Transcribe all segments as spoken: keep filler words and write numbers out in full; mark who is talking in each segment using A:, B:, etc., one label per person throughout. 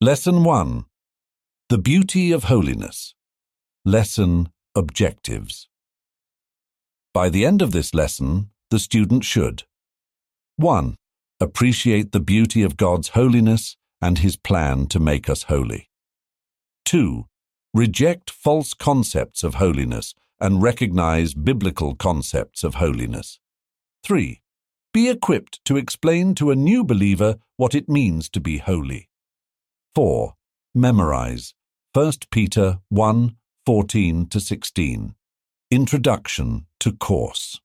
A: Lesson one. The Beauty of Holiness. Lesson Objectives. By the end of this lesson, the student should one. Appreciate the beauty of God's holiness and His plan to make us holy. two. Reject false concepts of holiness and recognize biblical concepts of holiness. three. Be equipped to explain to a new believer what it means to be holy. four. Memorize First Peter one, fourteen to sixteen. Introduction to Course.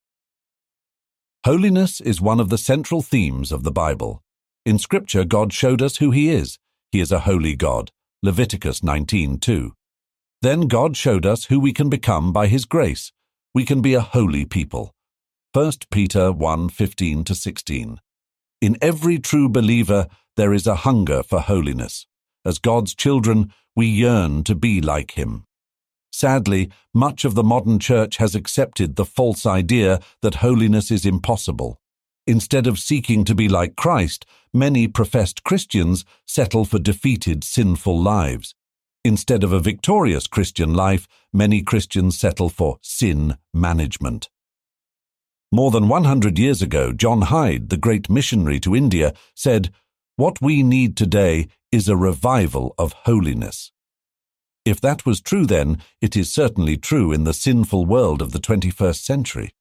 A: Holiness is one of the central themes of the Bible. In Scripture, God showed us who He is. He is a holy God. Leviticus nineteen two. Then God showed us who we can become by His grace. We can be a holy people. First Peter one, fifteen to sixteen. In every true believer, there is a hunger for holiness. As God's children, we yearn to be like Him. Sadly, much of the modern church has accepted the false idea that holiness is impossible. Instead of seeking to be like Christ, many professed Christians settle for defeated, sinful lives. Instead of a victorious Christian life, many Christians settle for sin management. More than one hundred years ago, John Hyde, the great missionary to India, said, "What we need today is a revival of holiness." If that was true then, it is certainly true in the sinful world of the twenty-first century.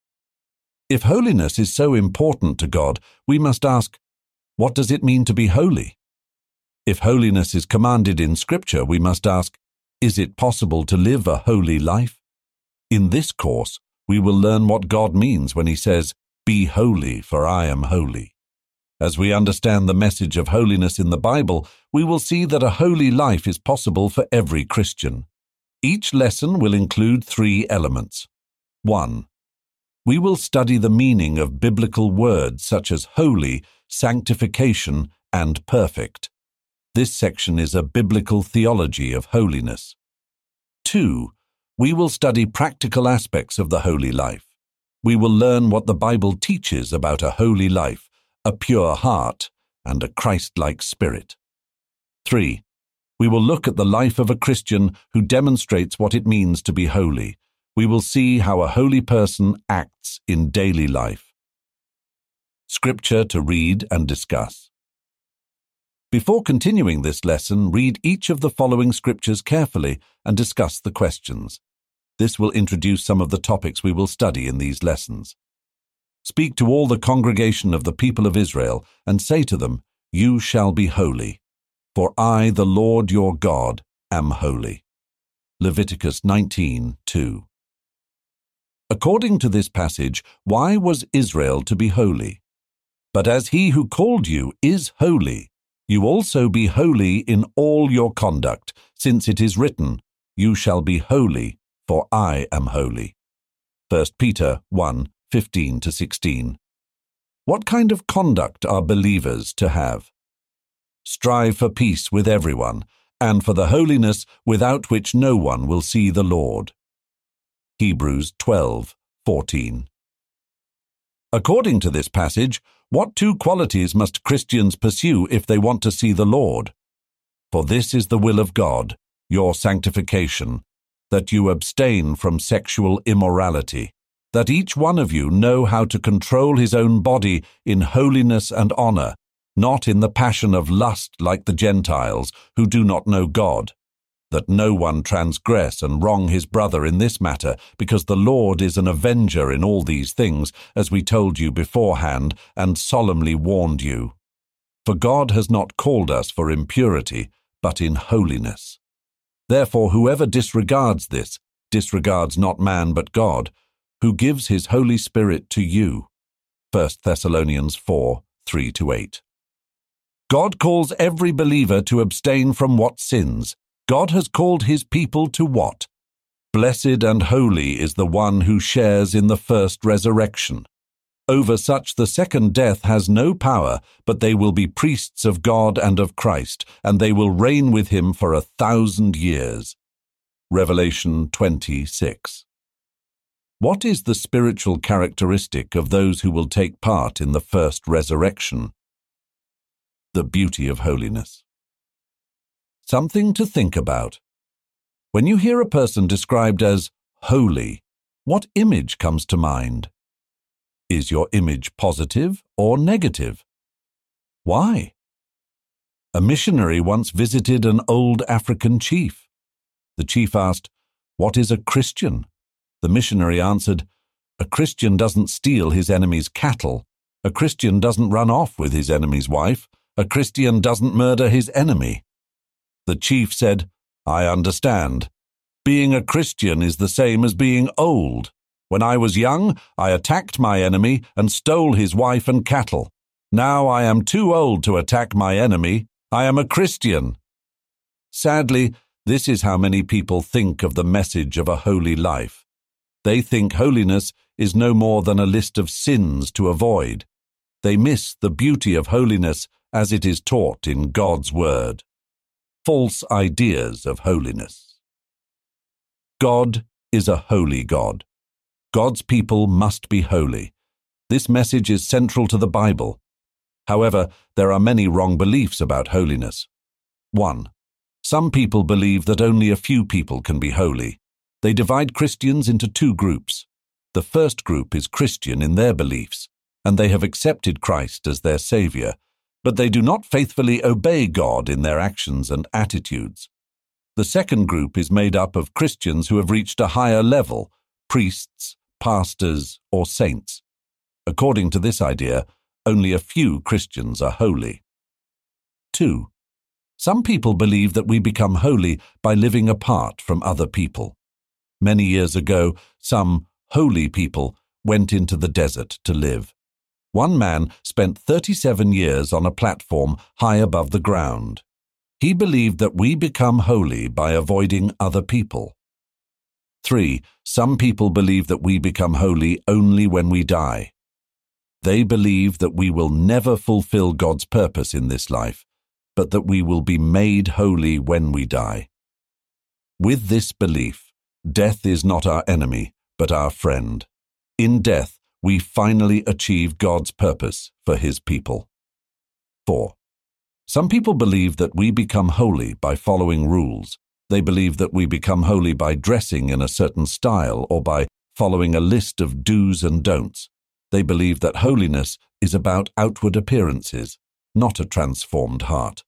A: If holiness is so important to God, we must ask, what does it mean to be holy? If holiness is commanded in Scripture, we must ask, is it possible to live a holy life? In this course, we will learn what God means when He says, "Be holy, for I am holy." As we understand the message of holiness in the Bible, we will see that a holy life is possible for every Christian. Each lesson will include three elements. one. We will study the meaning of biblical words such as holy, sanctification, and perfect. This section is a biblical theology of holiness. two. We will study practical aspects of the holy life. We will learn what the Bible teaches about a holy life, a pure heart, and a Christ-like spirit. three. We will look at the life of a Christian who demonstrates what it means to be holy. We will see how a holy person acts in daily life. Scripture to read and discuss. Before continuing this lesson, read each of the following scriptures carefully and discuss the questions. This will introduce some of the topics we will study in these lessons. Speak to all the congregation of the people of Israel, and say to them, "You shall be holy, for I, the Lord your God, am holy." Leviticus nineteen two. According to this passage, why was Israel to be holy? But as He who called you is holy, you also be holy in all your conduct, since it is written, "You shall be holy, for I am holy." First Peter one, fifteen to sixteen. What kind of conduct are believers to have? Strive for peace with everyone, and for the holiness without which no one will see the Lord. Hebrews twelve, fourteen. According to this passage, what two qualities must Christians pursue if they want to see the Lord? For this is the will of God, your sanctification, that you abstain from sexual immorality, that each one of you know how to control his own body in holiness and honor, not in the passion of lust like the Gentiles, who do not know God, that no one transgress and wrong his brother in this matter, because the Lord is an avenger in all these things, as we told you beforehand and solemnly warned you. For God has not called us for impurity, but in holiness. Therefore whoever disregards this, disregards not man but God, who gives His Holy Spirit to you. First Thessalonians four, three to eight. God calls every believer to abstain from what sins. God has called His people to what? Blessed and holy is the one who shares in the first resurrection. Over such the second death has no power, but they will be priests of God and of Christ, and they will reign with Him for a thousand years. Revelation twenty-six. What is the spiritual characteristic of those who will take part in the first resurrection? The beauty of holiness. Something to think about. When you hear a person described as holy, what image comes to mind? Is your image positive or negative? Why? A missionary once visited an old African chief. The chief asked, "What is a Christian?" The missionary answered, "A Christian doesn't steal his enemy's cattle. A Christian doesn't run off with his enemy's wife. A Christian doesn't murder his enemy." The chief said, "I understand. Being a Christian is the same as being old. When I was young, I attacked my enemy and stole his wife and cattle. Now I am too old to attack my enemy. I am a Christian." Sadly, this is how many people think of the message of a holy life. They think holiness is no more than a list of sins to avoid. They miss the beauty of holiness as it is taught in God's Word. False ideas of holiness. God is a holy God. God's people must be holy. This message is central to the Bible. However, there are many wrong beliefs about holiness. one. Some people believe that only a few people can be holy. They divide Christians into two groups. The first group is Christian in their beliefs, and they have accepted Christ as their Savior, but they do not faithfully obey God in their actions and attitudes. The second group is made up of Christians who have reached a higher level, priests, pastors, or saints. According to this idea, only a few Christians are holy. two. Some people believe that we become holy by living apart from other people. Many years ago, some holy people went into the desert to live. One man spent thirty-seven years on a platform high above the ground. He believed that we become holy by avoiding other people. three. Some people believe that we become holy only when we die. They believe that we will never fulfill God's purpose in this life, but that we will be made holy when we die. With this belief, death is not our enemy, but our friend. In death, we finally achieve God's purpose for His people. four. Some people believe that we become holy by following rules. They believe that we become holy by dressing in a certain style or by following a list of do's and don'ts. They believe that holiness is about outward appearances, not a transformed heart.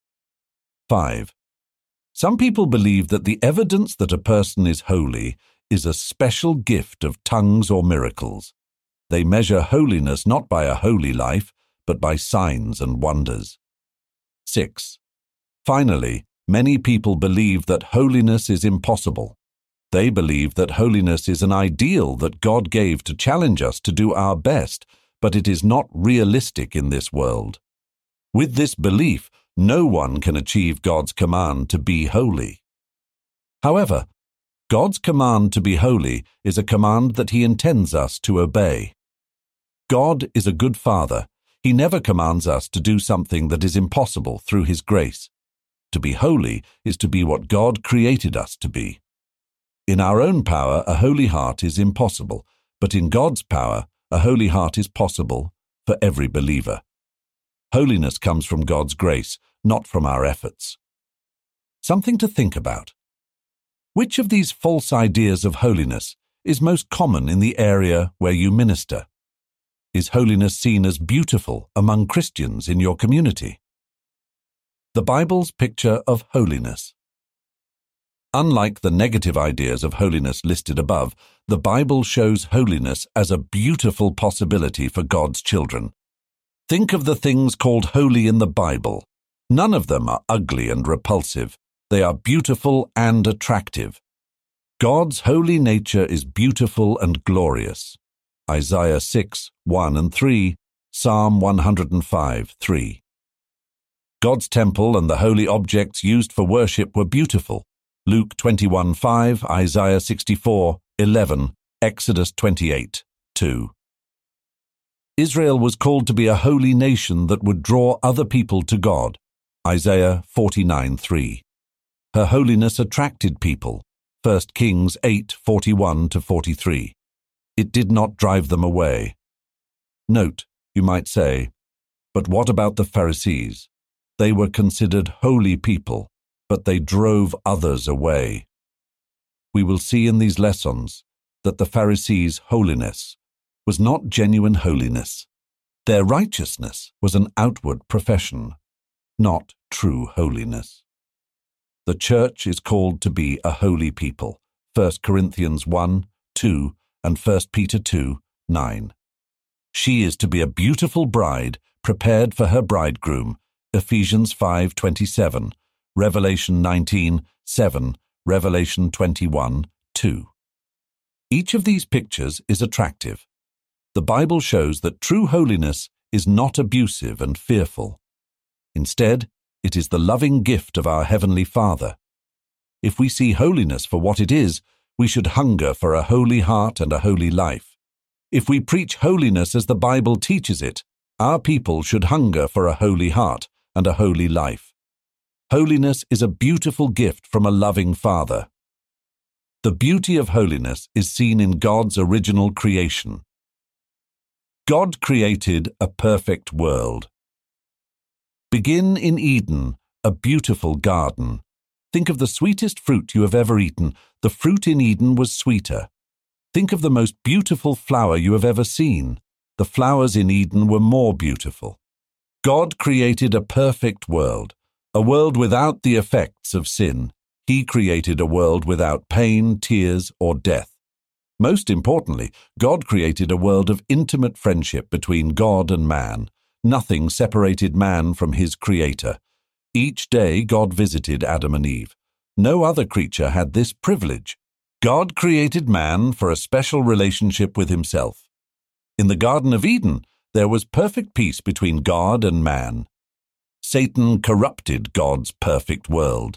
A: five. Some people believe that the evidence that a person is holy is a special gift of tongues or miracles. They measure holiness not by a holy life, but by signs and wonders. six. Finally, many people believe that holiness is impossible. They believe that holiness is an ideal that God gave to challenge us to do our best, but it is not realistic in this world. With this belief, no one can achieve God's command to be holy. However, God's command to be holy is a command that He intends us to obey. God is a good Father. He never commands us to do something that is impossible through His grace. To be holy is to be what God created us to be. In our own power, a holy heart is impossible, but in God's power, a holy heart is possible for every believer. Holiness comes from God's grace, not from our efforts. Something to think about. Which of these false ideas of holiness is most common in the area where you minister? Is holiness seen as beautiful among Christians in your community? The Bible's picture of holiness. Unlike the negative ideas of holiness listed above, the Bible shows holiness as a beautiful possibility for God's children. Think of the things called holy in the Bible. None of them are ugly and repulsive. They are beautiful and attractive. God's holy nature is beautiful and glorious. Isaiah six, one and three, Psalm one hundred five, three. God's temple and the holy objects used for worship were beautiful. Luke twenty-one, five, Isaiah sixty-four, eleven, Exodus twenty-eight, two. Israel was called to be a holy nation that would draw other people to God. Isaiah forty-nine, three. Her holiness attracted people. First Kings eight, forty-one to forty-three. It did not drive them away. Note, you might say, but what about the Pharisees? They were considered holy people, but they drove others away. We will see in these lessons that the Pharisees' holiness was not genuine holiness. Their righteousness was an outward profession, not true holiness. The church is called to be a holy people, First Corinthians one, two, and First Peter two, nine. She is to be a beautiful bride, prepared for her bridegroom, Ephesians five twenty-seven, Revelation nineteen, seven, Revelation twenty-one, two. Each of these pictures is attractive. The Bible shows that true holiness is not abusive and fearful. Instead, it is the loving gift of our Heavenly Father. If we see holiness for what it is, we should hunger for a holy heart and a holy life. If we preach holiness as the Bible teaches it, our people should hunger for a holy heart and a holy life. Holiness is a beautiful gift from a loving Father. The beauty of holiness is seen in God's original creation. God created a perfect world. Begin in Eden, a beautiful garden. Think of the sweetest fruit you have ever eaten. The fruit in Eden was sweeter. Think of the most beautiful flower you have ever seen. The flowers in Eden were more beautiful. God created a perfect world, a world without the effects of sin. He created a world without pain, tears, or death. Most importantly, God created a world of intimate friendship between God and man. Nothing separated man from his Creator. Each day God visited Adam and Eve. No other creature had this privilege. God created man for a special relationship with himself. In the Garden of Eden, there was perfect peace between God and man. Satan corrupted God's perfect world.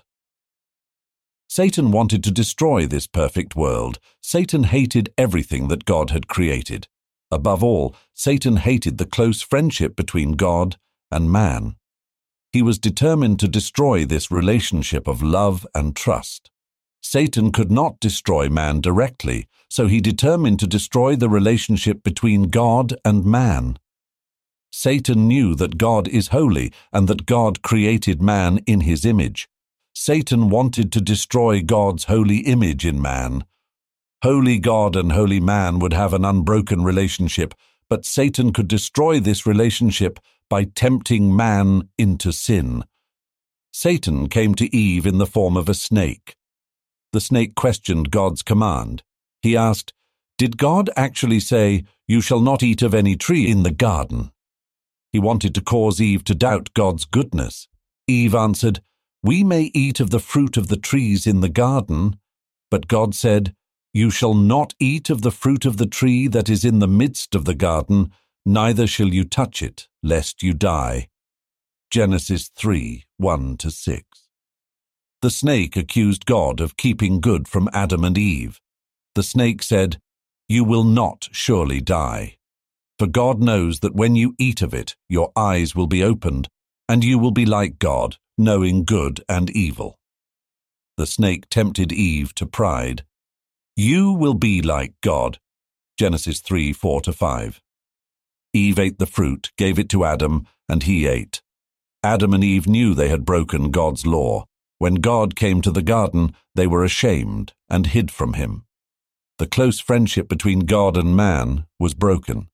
A: Satan wanted to destroy this perfect world. Satan hated everything that God had created. Above all, Satan hated the close friendship between God and man. He was determined to destroy this relationship of love and trust. Satan could not destroy man directly, so he determined to destroy the relationship between God and man. Satan knew that God is holy and that God created man in his image. Satan wanted to destroy God's holy image in man. Holy God and holy man would have an unbroken relationship, but Satan could destroy this relationship by tempting man into sin. Satan came to Eve in the form of a snake. The snake questioned God's command. He asked, "Did God actually say, 'You shall not eat of any tree in the garden'?" He wanted to cause Eve to doubt God's goodness. Eve answered, "We may eat of the fruit of the trees in the garden," but God said, "You shall not eat of the fruit of the tree that is in the midst of the garden, neither shall you touch it, lest you die." Genesis three, one to six. The snake accused God of keeping good from Adam and Eve. The snake said, "You will not surely die. For God knows that when you eat of it, your eyes will be opened, and you will be like God, knowing good and evil." The snake tempted Eve to pride. "You will be like God." Genesis three, four to five. Eve ate the fruit, gave it to Adam, and he ate. Adam and Eve knew they had broken God's law. When God came to the garden, they were ashamed and hid from him. The close friendship between God and man was broken.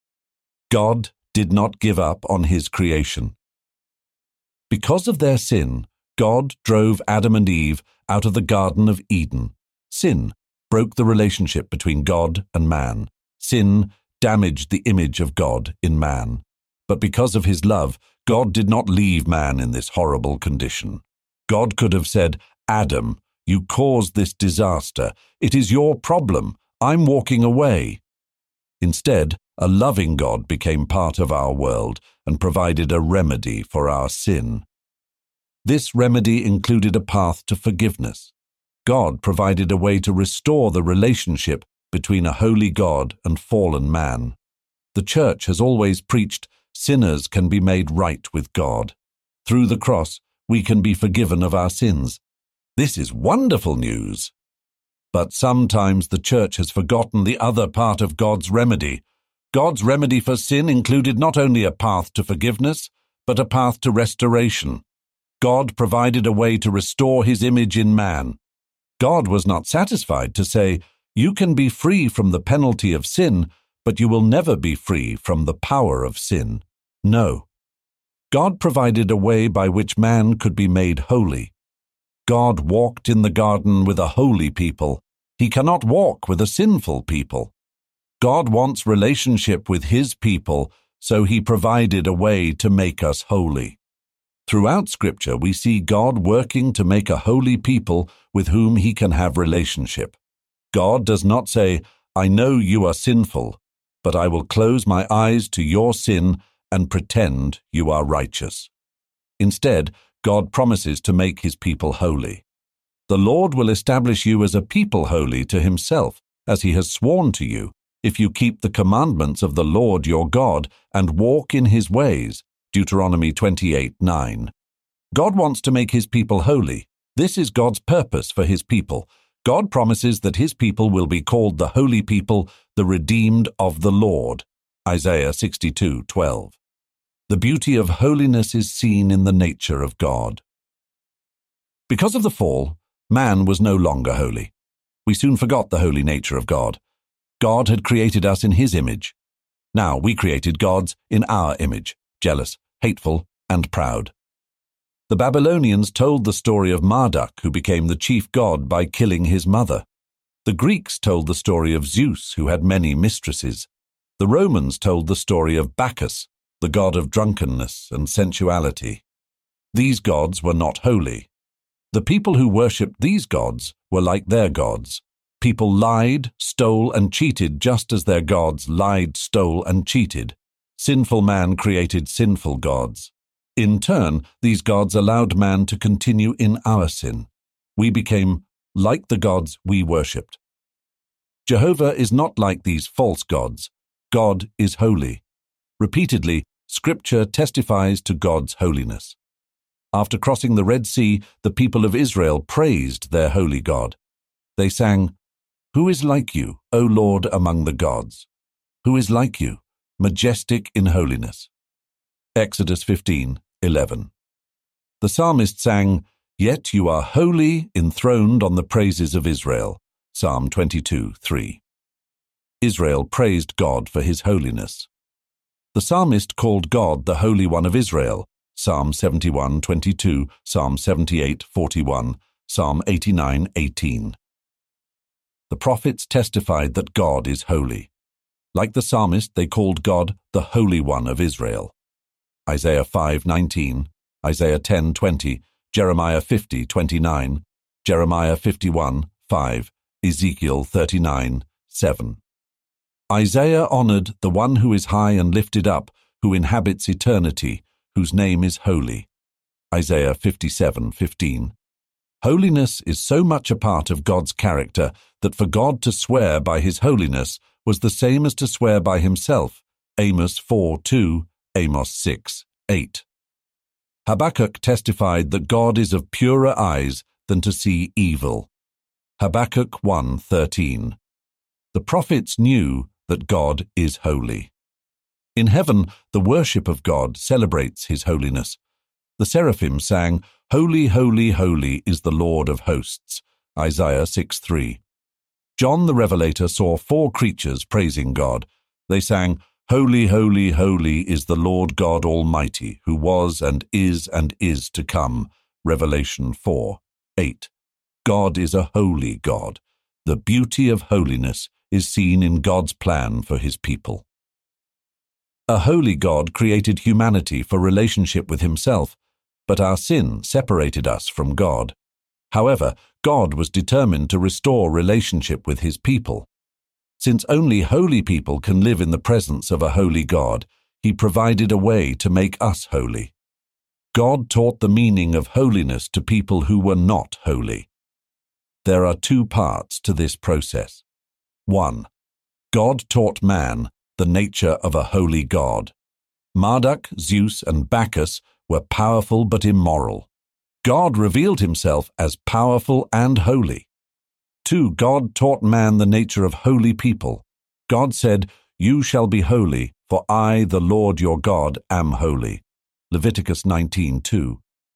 A: God did not give up on his creation. Because of their sin, God drove Adam and Eve out of the Garden of Eden. Sin broke the relationship between God and man. Sin damaged the image of God in man. But because of his love, God did not leave man in this horrible condition. God could have said, "Adam, you caused this disaster. It is your problem. I'm walking away." Instead, a loving God became part of our world and provided a remedy for our sin. This remedy included a path to forgiveness. God provided a way to restore the relationship between a holy God and fallen man. The Church has always preached sinners can be made right with God. Through the cross, we can be forgiven of our sins. This is wonderful news. But sometimes the Church has forgotten the other part of God's remedy. God's remedy for sin included not only a path to forgiveness, but a path to restoration. God provided a way to restore his image in man. God was not satisfied to say, "You can be free from the penalty of sin, but you will never be free from the power of sin." No. God provided a way by which man could be made holy. God walked in the garden with a holy people. He cannot walk with a sinful people. God wants relationship with his people, so he provided a way to make us holy. Throughout Scripture, we see God working to make a holy people with whom he can have relationship. God does not say, "I know you are sinful, but I will close my eyes to your sin and pretend you are righteous." Instead, God promises to make his people holy. The Lord will establish you as a people holy to himself, as he has sworn to you, if you keep the commandments of the Lord your God and walk in his ways. Deuteronomy twenty-eight nine. God wants to make his people holy. This is God's purpose for his people. God promises that his people will be called the holy people, the redeemed of the Lord. Isaiah sixty-two twelve. The beauty of holiness is seen in the nature of God. Because of the fall, man was no longer holy. We soon forgot the holy nature of God. God had created us in his image. Now we created gods in our image, jealous, hateful, and proud. The Babylonians told the story of Marduk, who became the chief god by killing his mother. The Greeks told the story of Zeus, who had many mistresses. The Romans told the story of Bacchus, the god of drunkenness and sensuality. These gods were not holy. The people who worshipped these gods were like their gods. People lied, stole, and cheated just as their gods lied, stole, and cheated. Sinful man created sinful gods. In turn, these gods allowed man to continue in our sin. We became like the gods we worshipped. Jehovah is not like these false gods. God is holy. Repeatedly, Scripture testifies to God's holiness. After crossing the Red Sea, the people of Israel praised their holy God. They sang, "Who is like you, O Lord, among the gods? Who is like you, majestic in holiness?" Exodus fifteen eleven. The psalmist sang, "Yet you are holy, enthroned on the praises of Israel." Psalm twenty-two three. Israel praised God for his holiness. The psalmist called God the Holy One of Israel. Psalm seventy-one twenty-two, Psalm seventy-eight forty-one, Psalm eighty-nine eighteen. The prophets testified that God is holy. Like the psalmist, they called God the Holy One of Israel. Isaiah five nineteen, Isaiah ten twenty, Jeremiah fifty twenty-nine, Jeremiah fifty-one five, Ezekiel thirty-nine seven. Isaiah honored the one who is high and lifted up, who inhabits eternity, whose name is holy. Isaiah fifty-seven fifteen. Holiness is so much a part of God's character that for God to swear by his holiness was the same as to swear by himself. Amos four two, Amos six eight. Habakkuk testified that God is of purer eyes than to see evil. Habakkuk one thirteen. The prophets knew that God is holy. In heaven, the worship of God celebrates his holiness. The seraphim sang, "Holy, holy, holy is the Lord of hosts." Isaiah six three. John the Revelator saw four creatures praising God. They sang, "Holy, holy, holy is the Lord God Almighty, who was and is and is to come." Revelation four eight. God is a holy God. The beauty of holiness is seen in God's plan for his people. A holy God created humanity for relationship with himself, but our sin separated us from God. However, God was determined to restore relationship with his people. Since only holy people can live in the presence of a holy God, he provided a way to make us holy. God taught the meaning of holiness to people who were not holy. There are two parts to this process. One, God taught man the nature of a holy God. Marduk, Zeus, and Bacchus were powerful but immoral. God revealed himself as powerful and holy. Two, God taught man the nature of holy people. God said, "You shall be holy, for I, the Lord your God, am holy." Leviticus nineteen two.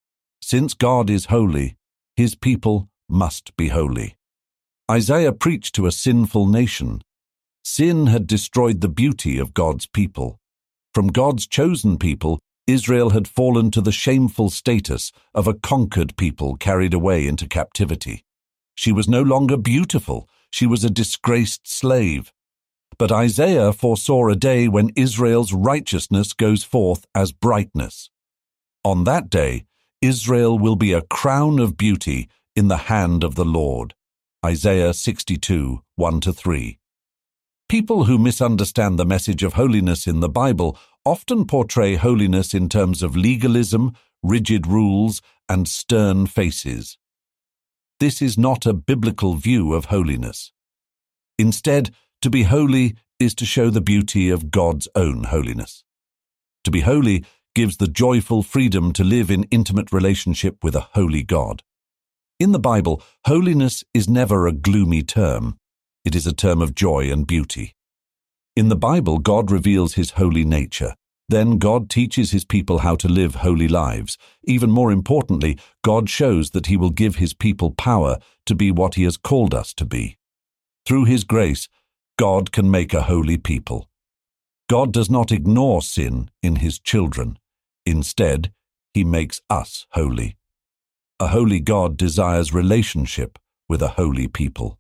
A: Since God is holy, his people must be holy. Isaiah preached to a sinful nation. Sin had destroyed the beauty of God's people. From God's chosen people, Israel had fallen to the shameful status of a conquered people carried away into captivity. She was no longer beautiful. She was a disgraced slave. But Isaiah foresaw a day when Israel's righteousness goes forth as brightness. On that day, Israel will be a crown of beauty in the hand of the Lord. Isaiah sixty-two, one to three. People who misunderstand the message of holiness in the Bible often portray holiness in terms of legalism, rigid rules, and stern faces. This is not a biblical view of holiness. Instead, to be holy is to show the beauty of God's own holiness. To be holy gives the joyful freedom to live in intimate relationship with a holy God. In the Bible, holiness is never a gloomy term. It is a term of joy and beauty. In the Bible, God reveals his holy nature. Then God teaches his people how to live holy lives. Even more importantly, God shows that he will give his people power to be what he has called us to be. Through his grace, God can make a holy people. God does not ignore sin in his children. Instead, he makes us holy. A holy God desires relationship with a holy people.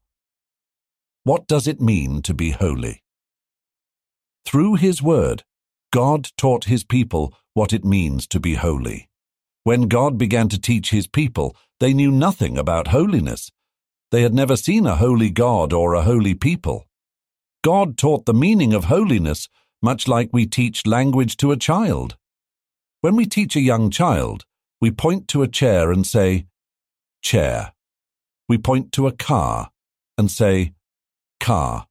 A: What does it mean to be holy? Through his word, God taught his people what it means to be holy. When God began to teach his people, they knew nothing about holiness. They had never seen a holy God or a holy people. God taught the meaning of holiness, much like we teach language to a child. When we teach a young child, we point to a chair and say, chair. We point to a car and say, car.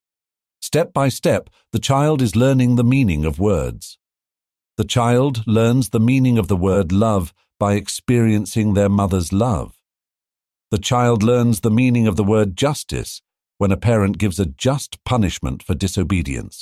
A: Step by step, the child is learning the meaning of words. The child learns the meaning of the word love by experiencing their mother's love. The child learns the meaning of the word justice when a parent gives a just punishment for disobedience.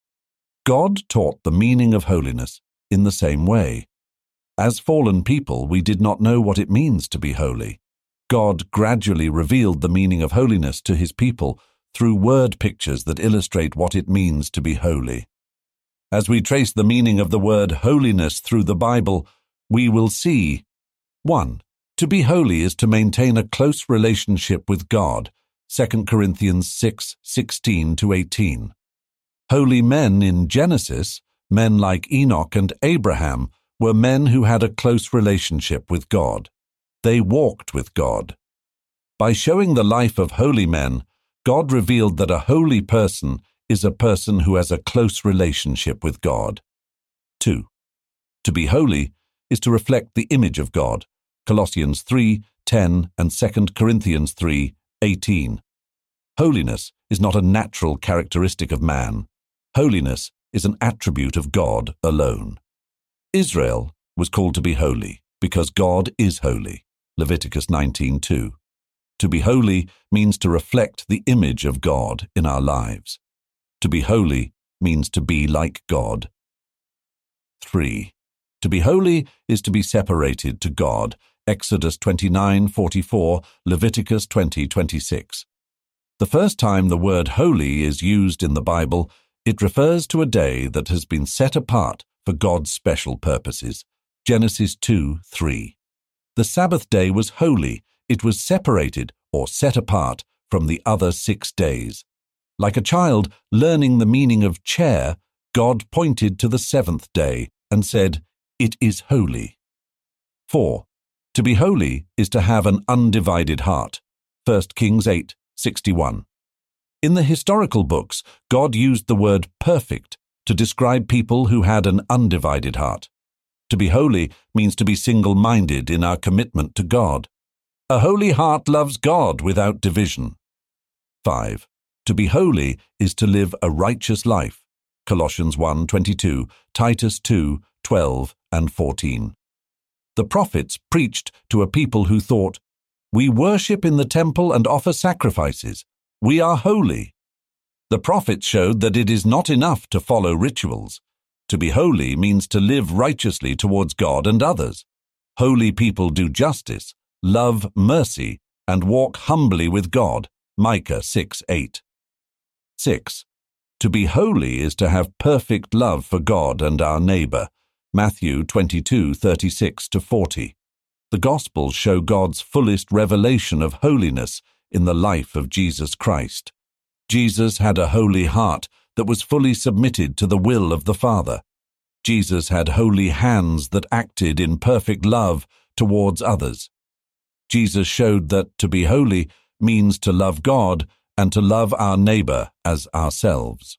A: God taught the meaning of holiness in the same way. As fallen people, we did not know what it means to be holy. God gradually revealed the meaning of holiness to his people through word pictures that illustrate what it means to be holy. As we trace the meaning of the word holiness through the Bible, we will see, one. To be holy is to maintain a close relationship with God, Second Corinthians six, sixteen to eighteen. Holy men in Genesis, men like Enoch and Abraham, were men who had a close relationship with God. They walked with God. By showing the life of holy men, God revealed that a holy person is a person who has a close relationship with God. two. To be holy is to reflect the image of God, Colossians three, ten and Second Corinthians three, eighteen. Holiness is not a natural characteristic of man. Holiness is an attribute of God alone. Israel was called to be holy because God is holy, Leviticus nineteen two. To be holy means to reflect the image of God in our lives. To be holy means to be like God. three. To be holy is to be separated to God, Exodus twenty-nine, forty-four, Leviticus twenty, twenty-six. The first time the word holy is used in the Bible, it refers to a day that has been set apart for God's special purposes, Genesis two, three. The Sabbath day was holy. It was separated or set apart from the other six days. Like a child learning the meaning of chair, God pointed to the seventh day and said, "It is holy." four. To be holy is to have an undivided heart, First Kings eight, sixty-one. In the historical books, God used the word perfect to describe people who had an undivided heart. To be holy means to be single-minded in our commitment to God. A holy heart loves God without division. five. To be holy is to live a righteous life, Colossians one, twenty-two, Titus two, twelve and fourteen. The prophets preached to a people who thought, "We worship in the temple and offer sacrifices. We are holy." The prophets showed that it is not enough to follow rituals. To be holy means to live righteously towards God and others. Holy people do justice, love mercy, and walk humbly with God. Micah six eight. six. To be holy is to have perfect love for God and our neighbor. Matthew twenty-two thirty-six to forty. The Gospels show God's fullest revelation of holiness in the life of Jesus Christ. Jesus had a holy heart that was fully submitted to the will of the Father. Jesus had holy hands that acted in perfect love towards others. Jesus showed that to be holy means to love God and to love our neighbor as ourselves.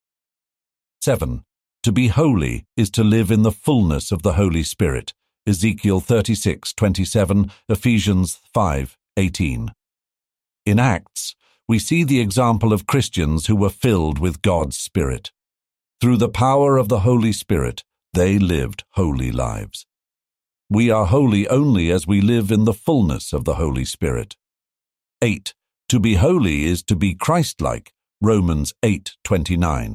A: seven. To be holy is to live in the fullness of the Holy Spirit. Ezekiel thirty-six twenty-seven, Ephesians five eighteen. In Acts, we see the example of Christians who were filled with God's Spirit. Through the power of the Holy Spirit, they lived holy lives. We are holy only as we live in the fullness of the Holy Spirit. eight. To be holy is to be Christ-like. Romans eight twenty-nine.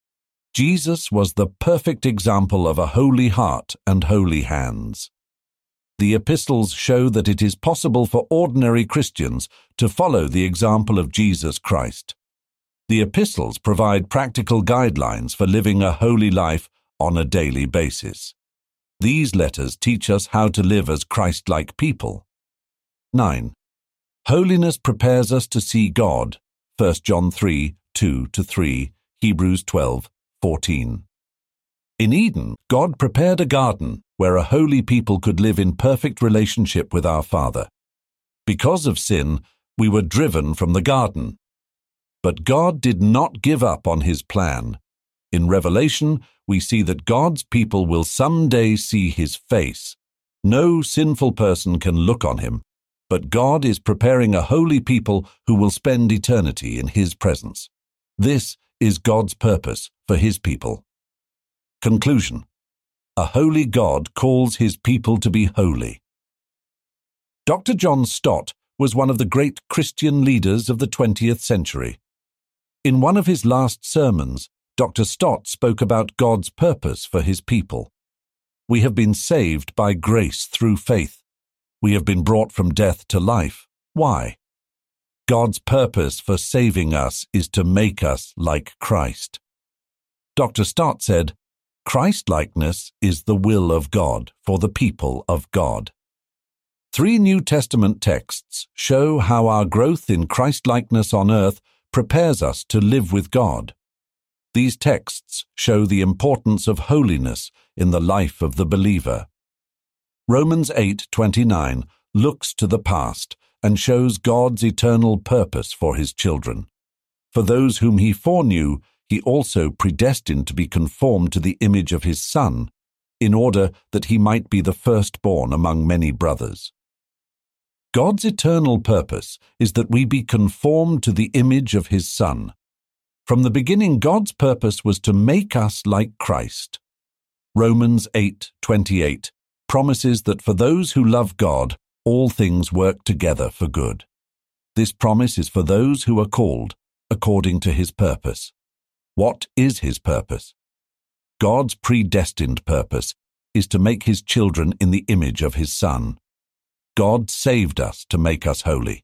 A: Jesus was the perfect example of a holy heart and holy hands. The epistles show that it is possible for ordinary Christians to follow the example of Jesus Christ. The epistles provide practical guidelines for living a holy life on a daily basis. These letters teach us how to live as Christ-like people. nine. Holiness prepares us to see God. First John three two to three, Hebrews twelve fourteen. In Eden, God prepared a garden where a holy people could live in perfect relationship with our Father. Because of sin, we were driven from the garden. But God did not give up on his plan. In Revelation, we see that God's people will someday see his face. No sinful person can look on him, but God is preparing a holy people who will spend eternity in his presence. This is God's purpose for his people. Conclusion. A holy God calls his people to be holy. Doctor John Stott was one of the great Christian leaders of the twentieth century. In one of his last sermons, Doctor Stott spoke about God's purpose for his people. We have been saved by grace through faith. We have been brought from death to life. Why? God's purpose for saving us is to make us like Christ. Doctor Stott said, Christ-likeness is the will of God for the people of God. Three New Testament texts show how our growth in Christ-likeness on earth prepares us to live with God. These texts show the importance of holiness in the life of the believer. Romans eight twenty-nine looks to the past and shows God's eternal purpose for his children. For those whom he foreknew, he also predestined to be conformed to the image of his Son, in order that he might be the firstborn among many brothers. God's eternal purpose is that we be conformed to the image of his Son. From the beginning, God's purpose was to make us like Christ. Romans eight twenty-eight promises that for those who love God, all things work together for good. This promise is for those who are called according to his purpose. What is his purpose? God's predestined purpose is to make his children in the image of his Son. God saved us to make us holy.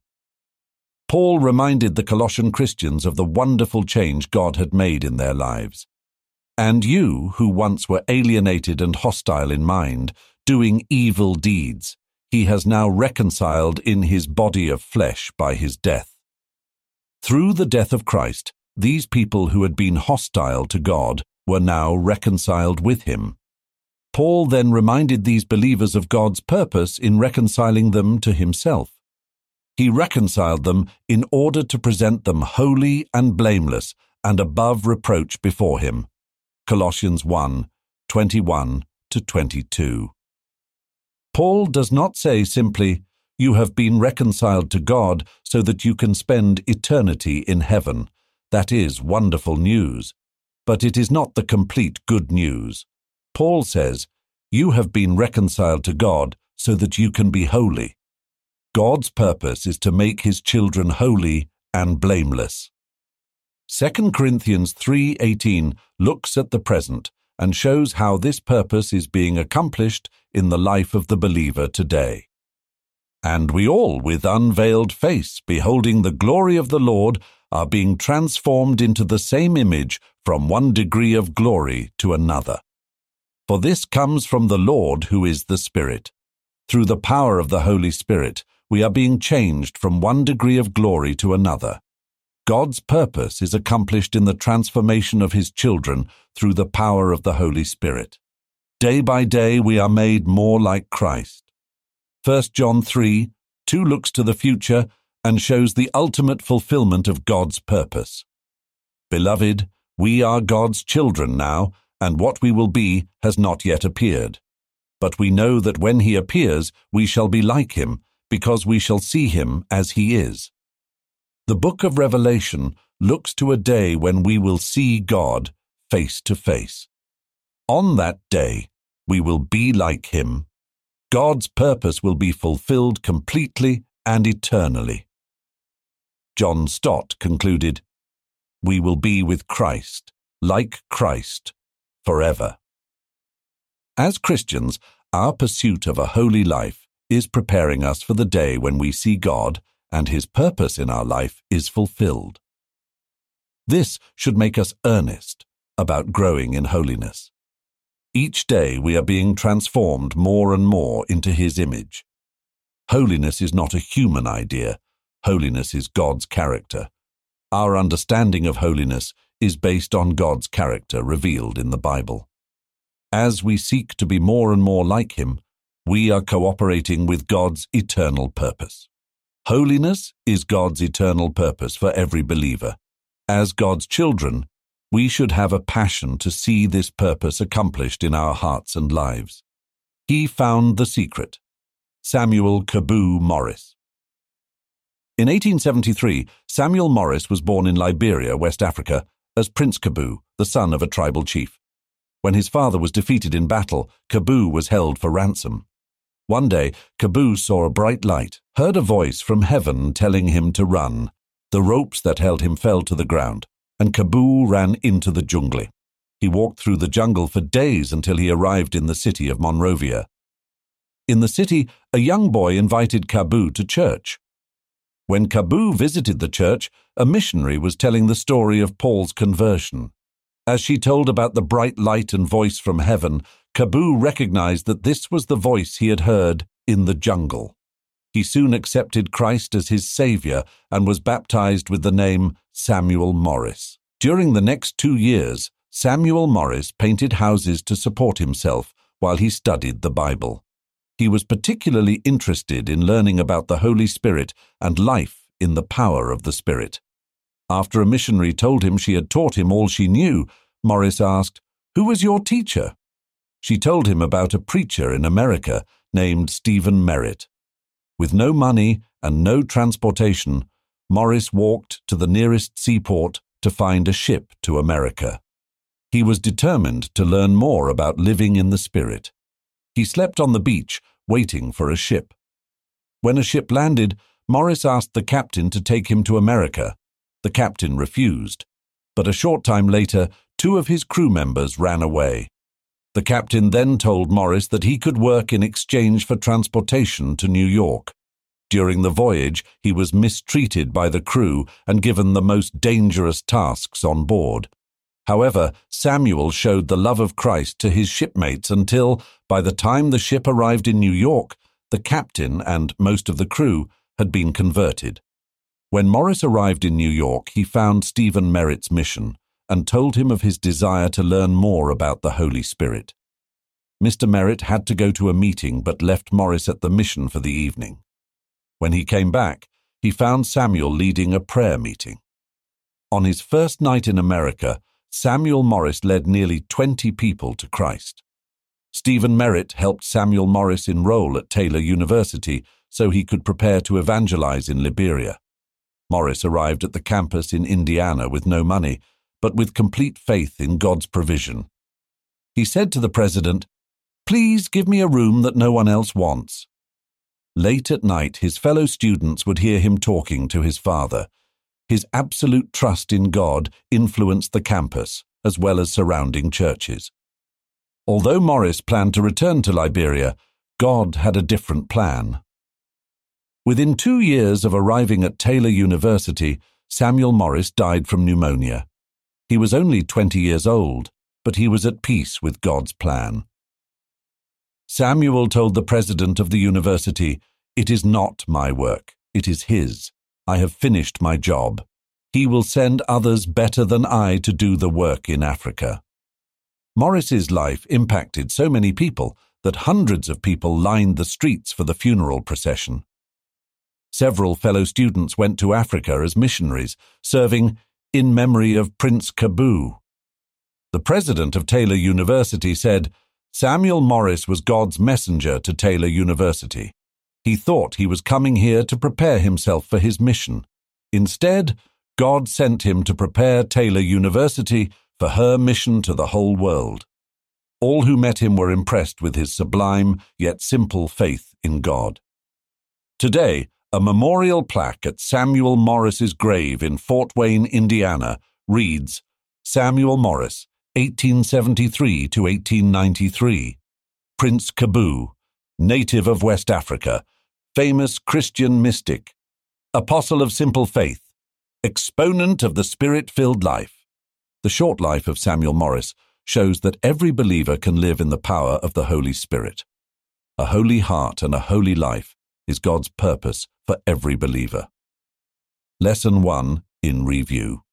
A: Paul reminded the Colossian Christians of the wonderful change God had made in their lives. And you, who once were alienated and hostile in mind, doing evil deeds, he has now reconciled in his body of flesh by his death. Through the death of Christ, these people who had been hostile to God were now reconciled with him. Paul then reminded these believers of God's purpose in reconciling them to himself. He reconciled them in order to present them holy and blameless and above reproach before him. Colossians one twenty-one to twenty-two. Paul does not say simply, "You have been reconciled to God so that you can spend eternity in heaven." That is wonderful news, but it is not the complete good news. Paul says, "You have been reconciled to God so that you can be holy." God's purpose is to make his children holy and blameless. Second Corinthians three eighteen looks at the present and shows how this purpose is being accomplished in the life of the believer today. And we all, with unveiled face, beholding the glory of the Lord, are being transformed into the same image from one degree of glory to another. For this comes from the Lord, who is the Spirit. Through the power of the Holy Spirit, we are being changed from one degree of glory to another. God's purpose is accomplished in the transformation of His children through the power of the Holy Spirit. Day by day we are made more like Christ. First John three, two looks to the future and shows the ultimate fulfillment of God's purpose. Beloved, we are God's children now, and what we will be has not yet appeared. But we know that when He appears, we shall be like Him, because we shall see Him as He is. The book of Revelation looks to a day when we will see God face to face. On that day, we will be like Him. God's purpose will be fulfilled completely and eternally. John Stott concluded, "We will be with Christ, like Christ, forever." As Christians, our pursuit of a holy life is preparing us for the day when we see God and His purpose in our life is fulfilled. This should make us earnest about growing in holiness. Each day we are being transformed more and more into His image. Holiness is not a human idea. Holiness is God's character. Our understanding of holiness is based on God's character revealed in the Bible. As we seek to be more and more like Him, we are cooperating with God's eternal purpose. Holiness is God's eternal purpose for every believer. As God's children, we should have a passion to see this purpose accomplished in our hearts and lives. He found the secret. Samuel Kaboo Morris. In eighteen seventy-three, Samuel Morris was born in Liberia, West Africa, as Prince Kaboo, the son of a tribal chief. When his father was defeated in battle, Kaboo was held for ransom. One day, Kaboo saw a bright light, heard a voice from heaven telling him to run. The ropes that held him fell to the ground, and Kaboo ran into the jungle. He walked through the jungle for days until he arrived in the city of Monrovia. In the city, a young boy invited Kaboo to church. When Kaboo visited the church, a missionary was telling the story of Paul's conversion. As she told about the bright light and voice from heaven, Kaboo recognized that this was the voice he had heard in the jungle. He soon accepted Christ as his Savior and was baptized with the name Samuel Morris. During the next two years, Samuel Morris painted houses to support himself while he studied the Bible. He was particularly interested in learning about the Holy Spirit and life in the power of the Spirit. After a missionary told him she had taught him all she knew, Morris asked, "Who was your teacher?" She told him about a preacher in America named Stephen Merritt. With no money and no transportation, Morris walked to the nearest seaport to find a ship to America. He was determined to learn more about living in the Spirit. He slept on the beach, waiting for a ship. When a ship landed, Morris asked the captain to take him to America. The captain refused, but a short time later, two of his crew members ran away. The captain then told Morris that he could work in exchange for transportation to New York. During the voyage, he was mistreated by the crew and given the most dangerous tasks on board. However, Samuel showed the love of Christ to his shipmates until, by the time the ship arrived in New York, the captain and most of the crew had been converted. When Morris arrived in New York, he found Stephen Merritt's mission and told him of his desire to learn more about the Holy Spirit. Mister Merritt had to go to a meeting but left Morris at the mission for the evening. When he came back, he found Samuel leading a prayer meeting. On his first night in America, Samuel Morris led nearly twenty people to Christ. Stephen Merritt helped Samuel Morris enroll at Taylor University so he could prepare to evangelize in Liberia. Morris arrived at the campus in Indiana with no money, but with complete faith in God's provision. He said to the president, "Please give me a room that no one else wants." Late at night, his fellow students would hear him talking to his father. His absolute trust in God influenced the campus, as well as surrounding churches. Although Morris planned to return to Liberia, God had a different plan. Within two years of arriving at Taylor University, Samuel Morris died from pneumonia. He was only twenty years old, but he was at peace with God's plan. Samuel told the president of the university, "It is not my work, it is his. I have finished my job. He will send others better than I to do the work in Africa." Morris's life impacted so many people that hundreds of people lined the streets for the funeral procession. Several fellow students went to Africa as missionaries, serving in memory of Prince Kaboo. The president of Taylor University said, "Samuel Morris was God's messenger to Taylor University. He thought he was coming here to prepare himself for his mission. Instead, God sent him to prepare Taylor University for her mission to the whole world." All who met him were impressed with his sublime yet simple faith in God. Today, a memorial plaque at Samuel Morris's grave in Fort Wayne, Indiana, reads, "Samuel Morris, eighteen seventy-three to eighteen ninety-three. Prince Kaboo, native of West Africa, famous Christian mystic, apostle of simple faith, exponent of the Spirit-filled life." The short life of Samuel Morris shows that every believer can live in the power of the Holy Spirit. A holy heart and a holy life is God's purpose for every believer. Lesson one in review.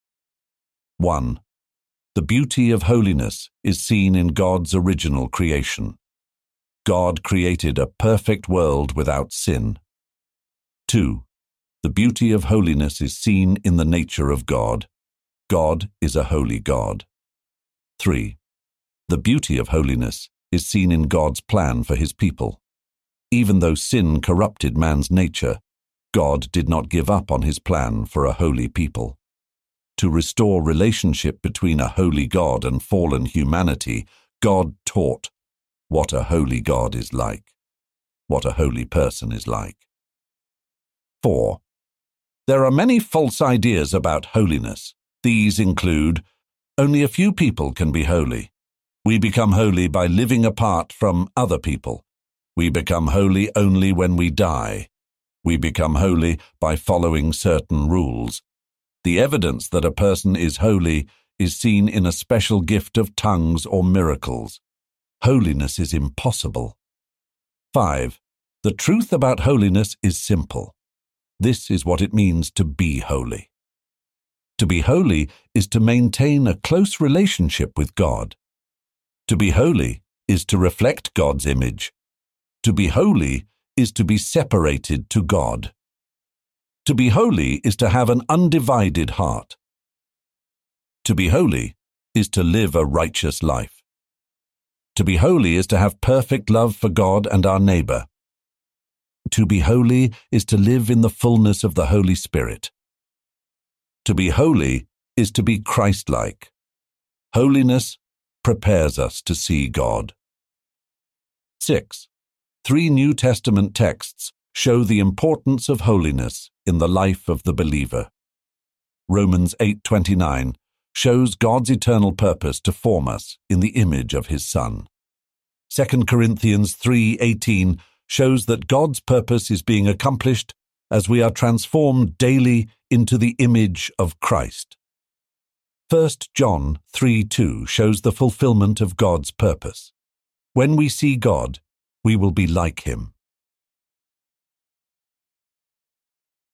A: one. The beauty of holiness is seen in God's original creation. God created a perfect world without sin. two. The beauty of holiness is seen in the nature of God. God is a holy God. three. The beauty of holiness is seen in God's plan for his people. Even though sin corrupted man's nature, God did not give up on his plan for a holy people. To restore relationship between a holy God and fallen humanity, God taught what a holy God is like, what a holy person is like. four. There are many false ideas about holiness. These include, only a few people can be holy. We become holy by living apart from other people. We become holy only when we die. We become holy by following certain rules. The evidence that a person is holy is seen in a special gift of tongues or miracles. Holiness is impossible. five. The truth about holiness is simple. This is what it means to be holy. To be holy is to maintain a close relationship with God. To be holy is to reflect God's image. To be holy is to be separated to God. To be holy is to have an undivided heart. To be holy is to live a righteous life. To be holy is to have perfect love for God and our neighbor. To be holy is to live in the fullness of the Holy Spirit. To be holy is to be Christ-like. Holiness prepares us to see God. six. Three New Testament texts show the importance of holiness in the life of the believer. Romans eight twenty-nine shows God's eternal purpose to form us in the image of his Son. Second Corinthians three eighteen shows that God's purpose is being accomplished as we are transformed daily into the image of Christ. First John three two shows the fulfillment of God's purpose. When we see God, we will be like him.